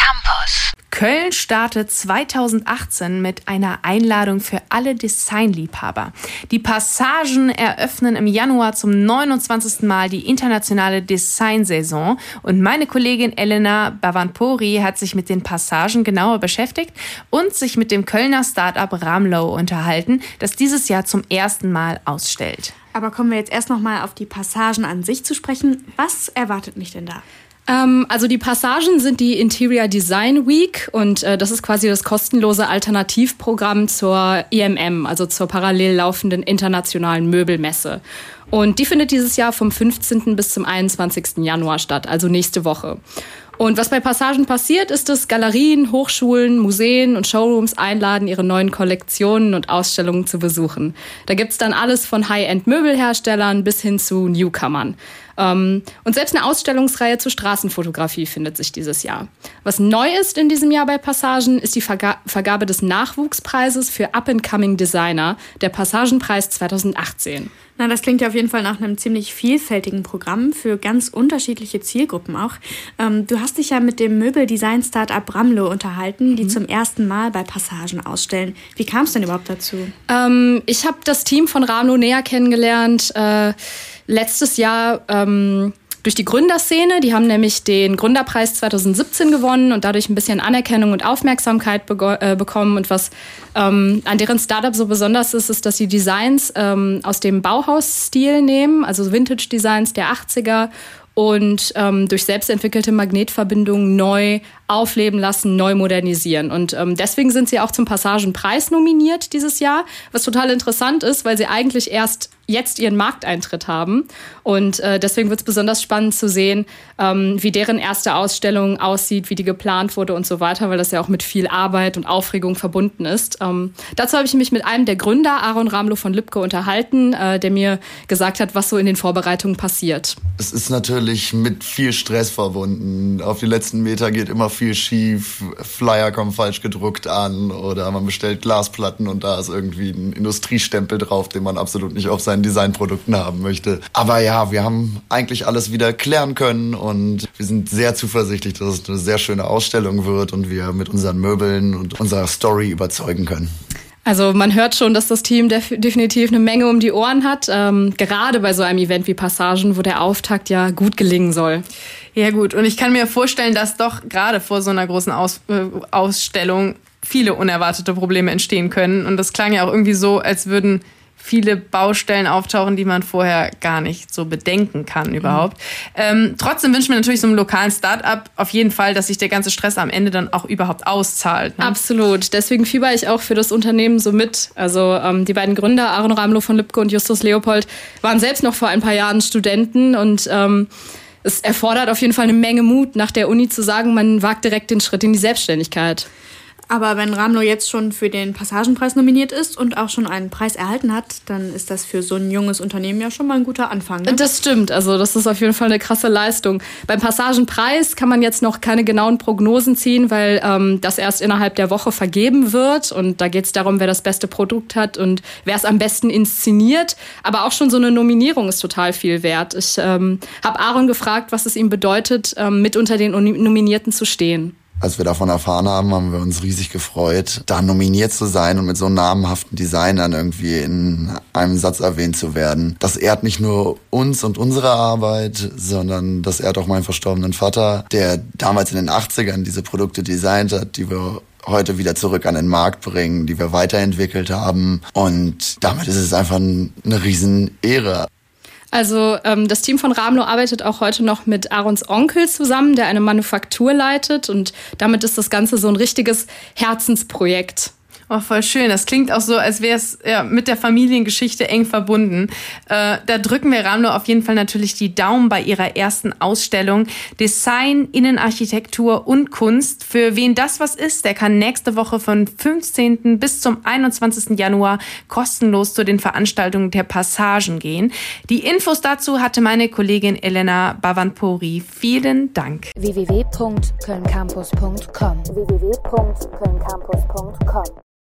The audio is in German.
Campus. Köln startet 2018 mit einer Einladung für alle Designliebhaber. Die Passagen eröffnen im Januar zum 29. Mal die internationale Designsaison und meine Kollegin Elena Bhavanpuri hat sich mit den Passagen genauer beschäftigt und sich mit dem Kölner Start-up Ramlo unterhalten, das dieses Jahr zum ersten Mal ausstellt. Aber kommen wir jetzt erst noch mal auf die Passagen an sich zu sprechen. Was erwartet mich denn da? Also die Passagen sind die Interior Design Week und das ist quasi das kostenlose Alternativprogramm zur IMM, also zur parallel laufenden internationalen Möbelmesse. Und die findet dieses Jahr vom 15. bis zum 21. Januar statt, also nächste Woche. Und was bei Passagen passiert, ist, dass Galerien, Hochschulen, Museen und Showrooms einladen, ihre neuen Kollektionen und Ausstellungen zu besuchen. Da gibt's dann alles von High-End-Möbelherstellern bis hin zu Newcomern. Und selbst eine Ausstellungsreihe zur Straßenfotografie findet sich dieses Jahr. Was neu ist in diesem Jahr bei Passagen, ist die Vergabe des Nachwuchspreises für Up-and-Coming Designer, der Passagenpreis 2018. Na, das klingt ja auf jeden Fall nach einem ziemlich vielfältigen Programm für ganz unterschiedliche Zielgruppen auch. Du hast dich ja mit dem Möbeldesign-Startup Ramlo unterhalten, die zum ersten Mal bei Passagen ausstellen. Wie kam es denn überhaupt dazu? Ich habe das Team von Ramlo näher kennengelernt letztes Jahr durch die Gründerszene. Die haben nämlich den Gründerpreis 2017 gewonnen und dadurch ein bisschen Anerkennung und Aufmerksamkeit bekommen. Und was an deren Startup so besonders ist, ist, dass sie Designs aus dem Bauhausstil nehmen, also Vintage-Designs der 80er und durch selbstentwickelte Magnetverbindungen neu aufleben lassen, neu modernisieren. Und deswegen sind sie auch zum Passagenpreis nominiert dieses Jahr, was total interessant ist, weil sie eigentlich erst jetzt ihren Markteintritt haben. Und deswegen wird es besonders spannend zu sehen, wie deren erste Ausstellung aussieht, wie die geplant wurde und so weiter, weil das ja auch mit viel Arbeit und Aufregung verbunden ist. Dazu habe ich mich mit einem der Gründer, Aaron Ramlo von Lübke, unterhalten, der mir gesagt hat, was so in den Vorbereitungen passiert. Es ist natürlich mit viel Stress verbunden. Auf die letzten Meter geht immer viel schief. Flyer kommen falsch gedruckt an oder man bestellt Glasplatten und da ist irgendwie ein Industriestempel drauf, den man absolut nicht auf seinen Designprodukten haben möchte. Aber ja, wir haben eigentlich alles wieder klären können und wir sind sehr zuversichtlich, dass es eine sehr schöne Ausstellung wird und wir mit unseren Möbeln und unserer Story überzeugen können. Also man hört schon, dass das Team definitiv eine Menge um die Ohren hat, gerade bei so einem Event wie Passagen, wo der Auftakt ja gut gelingen soll. Ja gut, und ich kann mir vorstellen, dass doch gerade vor so einer großen Ausstellung viele unerwartete Probleme entstehen können. Und das klang ja auch irgendwie so, als würden viele Baustellen auftauchen, die man vorher gar nicht so bedenken kann überhaupt. Trotzdem wünschen wir natürlich so einem lokalen Start-up auf jeden Fall, dass sich der ganze Stress am Ende dann auch überhaupt auszahlt. Ne? Absolut. Deswegen fieber ich auch für das Unternehmen so mit. Also die beiden Gründer, Aaron Ramlo von Lübke und Justus Leopold, waren selbst noch vor ein paar Jahren Studenten und es erfordert auf jeden Fall eine Menge Mut, nach der Uni zu sagen, man wagt direkt den Schritt in die Selbstständigkeit. Aber wenn Ramlo jetzt schon für den Passagenpreis nominiert ist und auch schon einen Preis erhalten hat, dann ist das für so ein junges Unternehmen ja schon mal ein guter Anfang. Ne? Das stimmt, also das ist auf jeden Fall eine krasse Leistung. Beim Passagenpreis kann man jetzt noch keine genauen Prognosen ziehen, weil das erst innerhalb der Woche vergeben wird. Und da geht es darum, wer das beste Produkt hat und wer es am besten inszeniert. Aber auch schon so eine Nominierung ist total viel wert. Ich habe Aaron gefragt, was es ihm bedeutet, mit unter den Nominierten zu stehen. Als wir davon erfahren haben, haben wir uns riesig gefreut, da nominiert zu sein und mit so namhaften Designern irgendwie in einem Satz erwähnt zu werden. Das ehrt nicht nur uns und unsere Arbeit, sondern das ehrt auch meinen verstorbenen Vater, der damals in den 80ern diese Produkte designt hat, die wir heute wieder zurück an den Markt bringen, die wir weiterentwickelt haben. Und damit ist es einfach eine Riesenehre. Also das Team von Ramlo arbeitet auch heute noch mit Aarons Onkel zusammen, der eine Manufaktur leitet. Und damit ist das Ganze so ein richtiges Herzensprojekt. Oh, voll schön. Das klingt auch so, als wäre es ja, mit der Familiengeschichte eng verbunden. Da drücken wir Ramlo auf jeden Fall natürlich die Daumen bei ihrer ersten Ausstellung. Design, Innenarchitektur und Kunst. Für wen das was ist, der kann nächste Woche von 15. bis zum 21. Januar kostenlos zu den Veranstaltungen der Passagen gehen. Die Infos dazu hatte meine Kollegin Elena Bhavanpuri. Vielen Dank. www.kölncampus.com